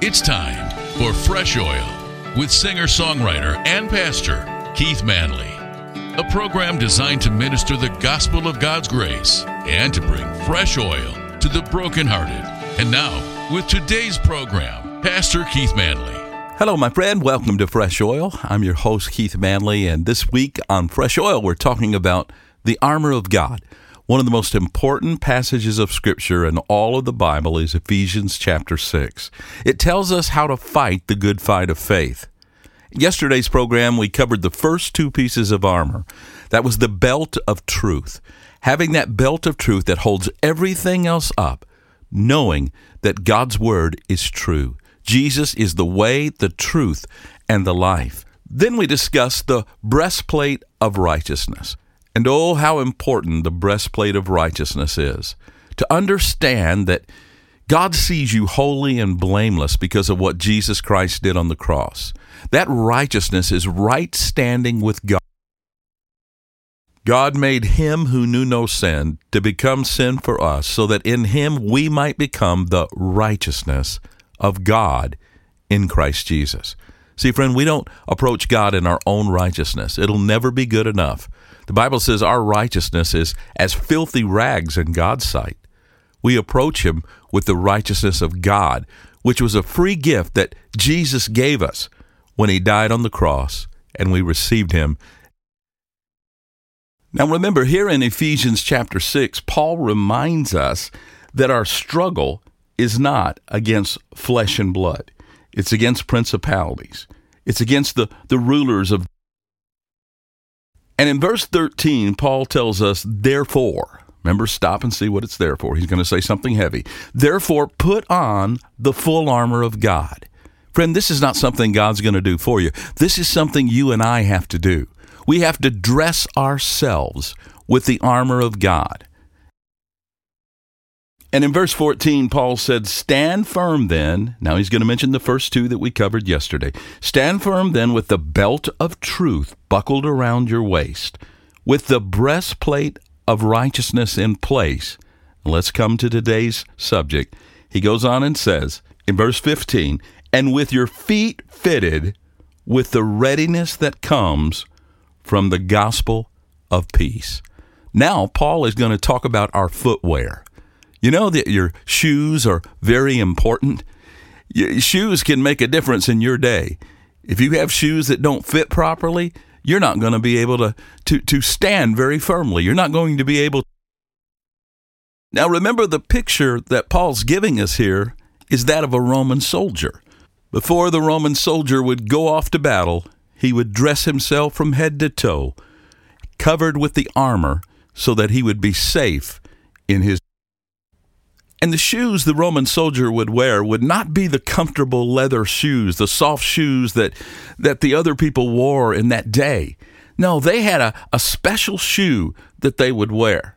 It's time for Fresh Oil with singer-songwriter and pastor Keith Manley, a program designed to minister the gospel of God's grace and to bring fresh oil to the brokenhearted. And now, with today's program, Pastor Keith Manley. Hello, my friend. Welcome to Fresh Oil. I'm your host, Keith Manley, and this week on Fresh Oil, we're talking about the armor of God. One of the most important passages of Scripture in all of the Bible is Ephesians chapter 6. It tells us how to fight the good fight of faith. In yesterday's program, we covered the first two pieces of armor. That was the belt of truth. Having that belt of truth that holds everything else up, knowing that God's word is true. Jesus is the way, the truth, and the life. Then we discussed the breastplate of righteousness. And oh, how important the breastplate of righteousness is. To understand that God sees you holy and blameless because of what Jesus Christ did on the cross. That righteousness is right standing with God. God made him who knew no sin to become sin for us, so that in him we might become the righteousness of God in Christ Jesus. See, friend, we don't approach God in our own righteousness. It'll never be good enough. The Bible says our righteousness is as filthy rags in God's sight. We approach him with the righteousness of God, which was a free gift that Jesus gave us when he died on the cross, and we received him. Now remember, here in Ephesians chapter 6, Paul reminds us that our struggle is not against flesh and blood. It's against principalities. It's against the rulers of. And in verse 13, Paul tells us, therefore, remember, stop and see what it's there for. He's going to say something heavy. Therefore, put on the full armor of God. Friend, this is not something God's going to do for you. This is something you and I have to do. We have to dress ourselves with the armor of God. And in verse 14, Paul said, stand firm then. Now he's going to mention the first two that we covered yesterday. Stand firm then with the belt of truth buckled around your waist, with the breastplate of righteousness in place. And let's come to today's subject. He goes on and says in verse 15, and with your feet fitted with the readiness that comes from the gospel of peace. Now Paul is going to talk about our footwear. You know that your shoes are very important. Your shoes can make a difference in your day. If you have shoes that don't fit properly, you're not going to be able to stand very firmly. You're not going to be able. Now remember, the picture that Paul's giving us here is that of a Roman soldier. Before the Roman soldier would go off to battle, he would dress himself from head to toe, covered with the armor, so that he would be safe in his. And the shoes the Roman soldier would wear would not be the comfortable leather shoes, the soft shoes that the other people wore in that day. No, they had a special shoe that they would wear.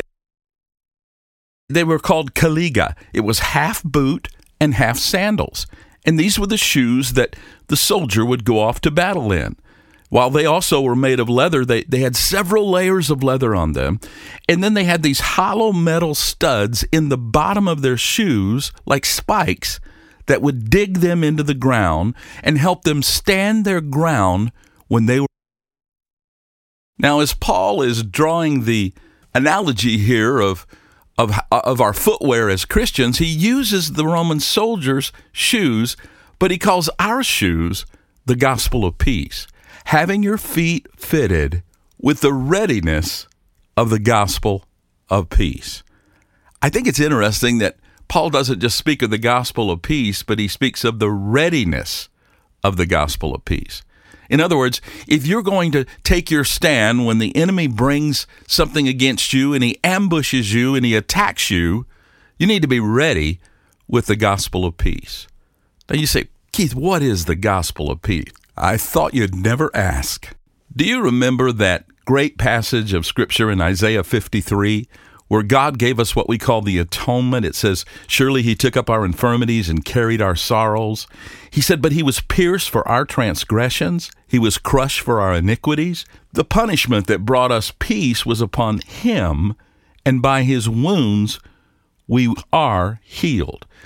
They were called caliga. It was half boot and half sandals. And these were the shoes that the soldier would go off to battle in. While they also were made of leather, they had several layers of leather on them. And then they had these hollow metal studs in the bottom of their shoes, like spikes, that would dig them into the ground and help them stand their ground when they were. Now, as Paul is drawing the analogy here of our footwear as Christians, he uses the Roman soldiers' shoes, but he calls our shoes the gospel of peace. Having your feet fitted with the readiness of the gospel of peace. I think it's interesting that Paul doesn't just speak of the gospel of peace, but he speaks of the readiness of the gospel of peace. In other words, if you're going to take your stand when the enemy brings something against you and he ambushes you and he attacks you, you need to be ready with the gospel of peace. Now you say, Keith, what is the gospel of peace? I thought you'd never ask. Do you remember that great passage of Scripture in Isaiah 53 where God gave us what we call the atonement? It says, surely he took up our infirmities and carried our sorrows. He said, but he was pierced for our transgressions. He was crushed for our iniquities. The punishment that brought us peace was upon him, and by his wounds we are healed.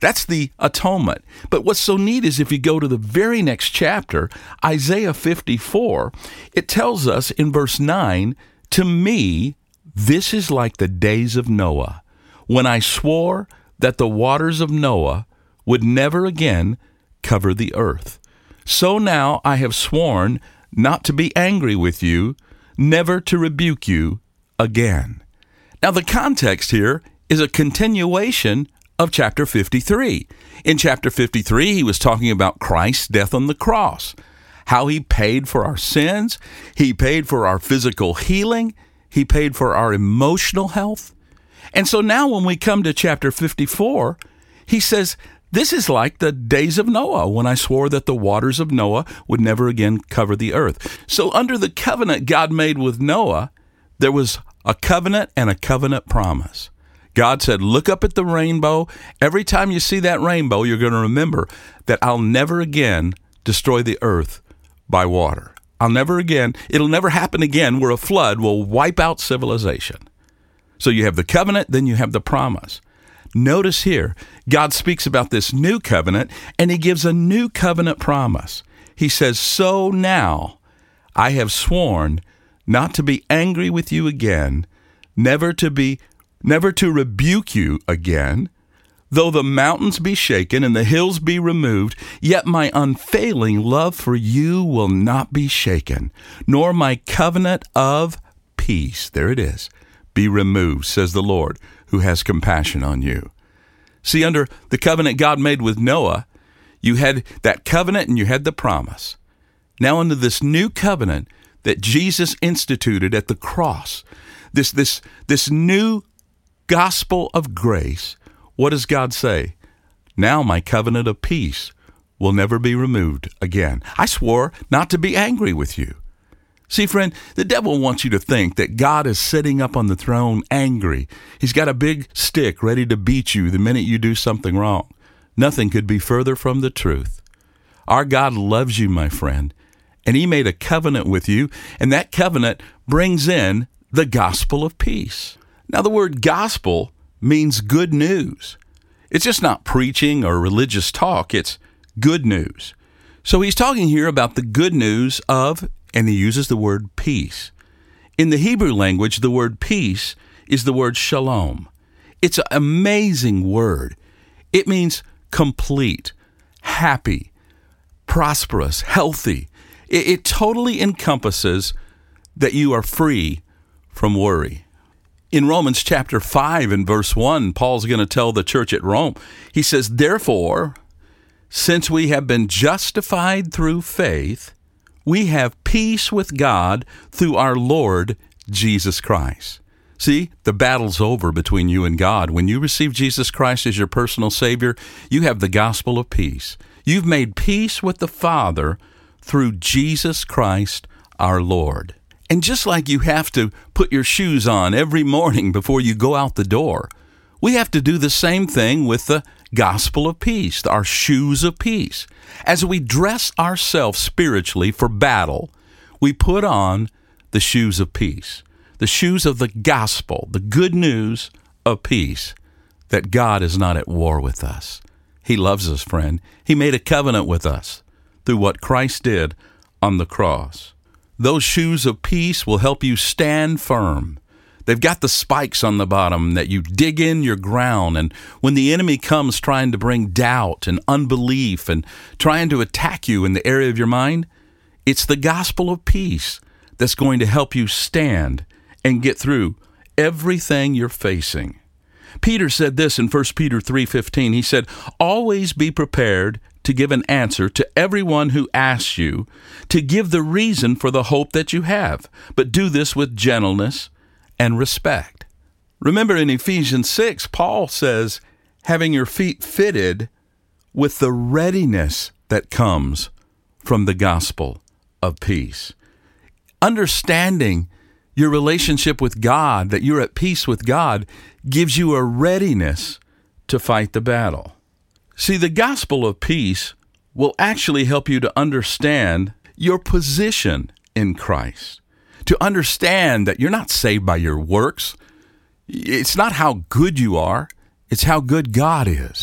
That's the atonement. But what's so neat is if you go to the very next chapter, Isaiah 54, it tells us in verse 9, to me, this is like the days of Noah, when I swore that the waters of Noah would never again cover the earth. So now I have sworn not to be angry with you, never to rebuke you again. Now the context here is a continuation of chapter 53. In chapter 53, he was talking about Christ's death on the cross, how he paid for our sins, he paid for our physical healing, he paid for our emotional health. And so now when we come to chapter 54, he says, this is like the days of Noah, when I swore that the waters of Noah would never again cover the earth. So under the covenant God made with Noah, there was a covenant and a covenant promise. God said, look up at the rainbow. Every time you see that rainbow, you're going to remember that I'll never again destroy the earth by water. It'll never happen again where a flood will wipe out civilization. So you have the covenant, then you have the promise. Notice here, God speaks about this new covenant, and he gives a new covenant promise. He says, so now I have sworn not to be angry with you again, never to rebuke you again. Though the mountains be shaken and the hills be removed, yet my unfailing love for you will not be shaken, nor my covenant of peace, there it is, be removed, says the Lord, who has compassion on you. See, under the covenant God made with Noah, you had that covenant and you had the promise. Now under this new covenant that Jesus instituted at the cross, this new gospel of grace, what does God say? Now my covenant of peace will never be removed again. I swore not to be angry with you. See, friend, the devil wants you to think that God is sitting up on the throne angry. He's got a big stick ready to beat you the minute you do something wrong. Nothing could be further from the truth. Our God loves you, my friend, and he made a covenant with you, and that covenant brings in the gospel of peace. Now, the word gospel means good news. It's just not preaching or religious talk. It's good news. So he's talking here about the good news of, and he uses the word peace. In the Hebrew language, the word peace is the word shalom. It's an amazing word. It means complete, happy, prosperous, healthy. It totally encompasses that you are free from worry. In Romans chapter 5 and verse 1, Paul's going to tell the church at Rome, he says, therefore, since we have been justified through faith, we have peace with God through our Lord Jesus Christ. See, the battle's over between you and God. When you receive Jesus Christ as your personal Savior, you have the gospel of peace. You've made peace with the Father through Jesus Christ our Lord. And just like you have to put your shoes on every morning before you go out the door, we have to do the same thing with the gospel of peace, our shoes of peace. As we dress ourselves spiritually for battle, we put on the shoes of peace, the shoes of the gospel, the good news of peace, that God is not at war with us. He loves us, friend. He made a covenant with us through what Christ did on the cross. Those shoes of peace will help you stand firm. They've got the spikes on the bottom that you dig in your ground, and when the enemy comes trying to bring doubt and unbelief and trying to attack you in the area of your mind, it's the gospel of peace that's going to help you stand and get through everything you're facing. Peter said this in 1 Peter 3:15. He said, always be prepared to give an answer to everyone who asks you, to give the reason for the hope that you have, but do this with gentleness and respect. Remember in Ephesians 6, Paul says, having your feet fitted with the readiness that comes from the gospel of peace. Understanding your relationship with God, that you're at peace with God, gives you a readiness to fight the battle. See, the gospel of peace will actually help you to understand your position in Christ, to understand that you're not saved by your works. It's not how good you are, it's how good God is.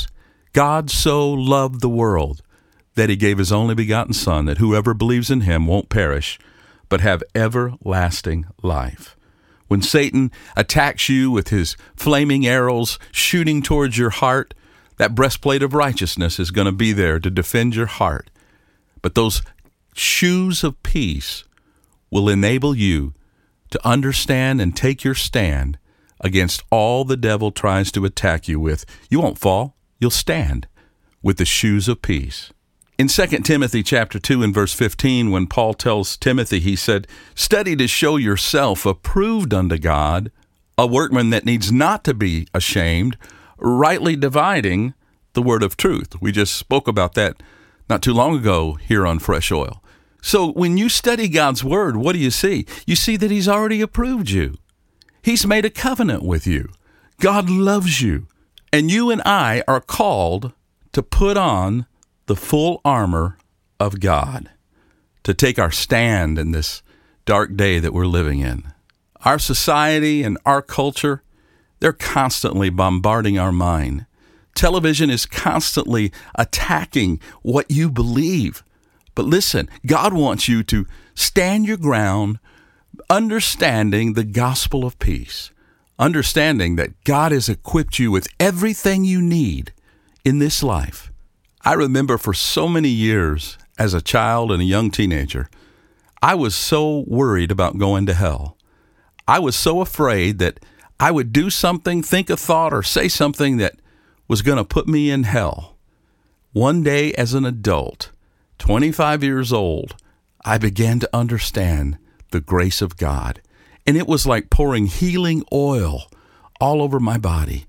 God so loved the world that he gave his only begotten Son, that whoever believes in him won't perish, but have everlasting life. When Satan attacks you with his flaming arrows shooting towards your heart, that breastplate of righteousness is going to be there to defend your heart. But those shoes of peace will enable you to understand and take your stand against all the devil tries to attack you with. You won't fall. You'll stand with the shoes of peace. In 2 Timothy chapter 2 and verse 15, when Paul tells Timothy, he said, "Study to show yourself approved unto God, a workman that needs not to be ashamed, rightly dividing the word of truth." We just spoke about that not too long ago here on Fresh Oil. So when you study God's word, what do you see? You see that he's already approved you. He's made a covenant with you. God loves you. And you and I are called to put on the full armor of God, to take our stand in this dark day that we're living in. Our society and our culture, they're constantly bombarding our mind. Television is constantly attacking what you believe. But listen, God wants you to stand your ground, understanding the gospel of peace, understanding that God has equipped you with everything you need in this life. I remember for so many years as a child and a young teenager, I was so worried about going to hell. I was so afraid that I would do something, think a thought, or say something that was going to put me in hell. One day as an adult, 25 years old, I began to understand the grace of God. And it was like pouring healing oil all over my body.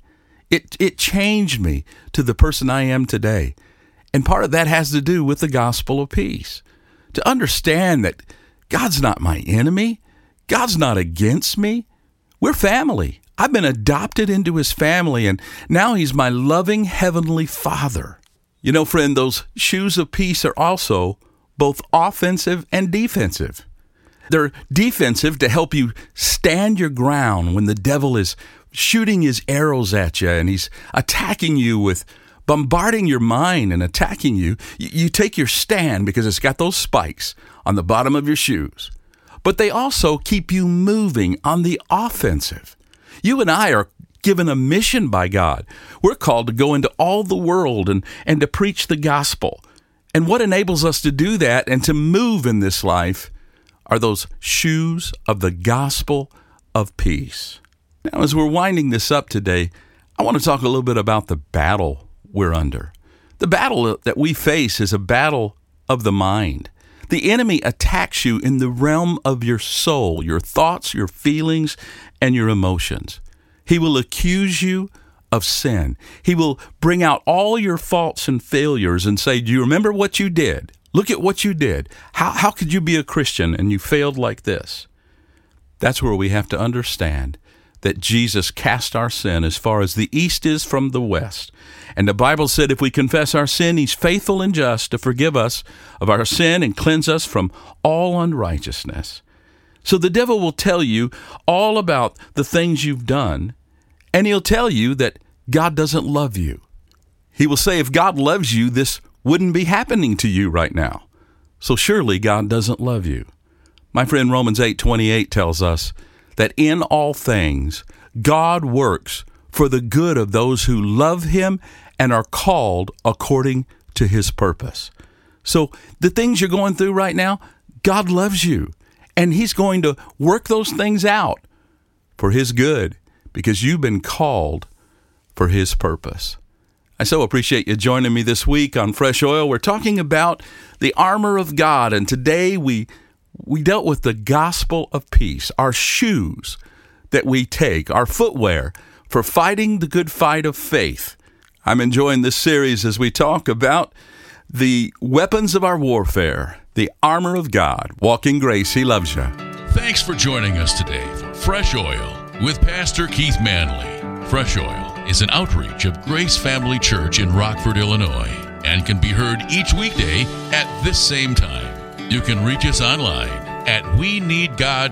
It changed me to the person I am today. And part of that has to do with the gospel of peace. To understand that God's not my enemy. God's not against me. We're family. I've been adopted into his family, and now he's my loving heavenly Father. You know, friend, those shoes of peace are also both offensive and defensive. They're defensive to help you stand your ground when the devil is shooting his arrows at you and he's attacking you with bombarding your mind and attacking you. You take your stand because it's got those spikes on the bottom of your shoes. But they also keep you moving on the offensive. You and I are given a mission by God. We're called to go into all the world and to preach the gospel. And what enables us to do that and to move in this life are those shoes of the gospel of peace. Now, as we're winding this up today, I want to talk a little bit about the battle we're under. The battle that we face is a battle of the mind. The enemy attacks you in the realm of your soul, your thoughts, your feelings, and your emotions. He will accuse you of sin. He will bring out all your faults and failures and say, "Do you remember what you did? Look at what you did. How could you be a Christian and you failed like this?" That's where we have to understand that Jesus cast our sin as far as the east is from the west. And the Bible said if we confess our sin, he's faithful and just to forgive us of our sin and cleanse us from all unrighteousness. So the devil will tell you all about the things you've done, and he'll tell you that God doesn't love you. He will say if God loves you, this wouldn't be happening to you right now. So surely God doesn't love you. My friend, Romans 8:28 tells us that in all things, God works for the good of those who love him and are called according to his purpose. So the things you're going through right now, God loves you, and he's going to work those things out for his good because you've been called for his purpose. I so appreciate you joining me this week on Fresh Oil. We're talking about the armor of God, and today we dealt with the gospel of peace, our shoes that we take, our footwear for fighting the good fight of faith. I'm enjoying this series as we talk about the weapons of our warfare, the armor of God. Walk in grace. He loves you. Thanks for joining us today for Fresh Oil with Pastor Keith Manley. Fresh Oil is an outreach of Grace Family Church in Rockford, Illinois, and can be heard each weekday at this same time. You can reach us online at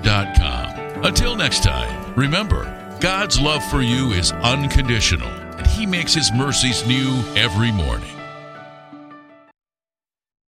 weneedgod.com. Until next time, remember, God's love for you is unconditional, and he He makes His mercies new every morning.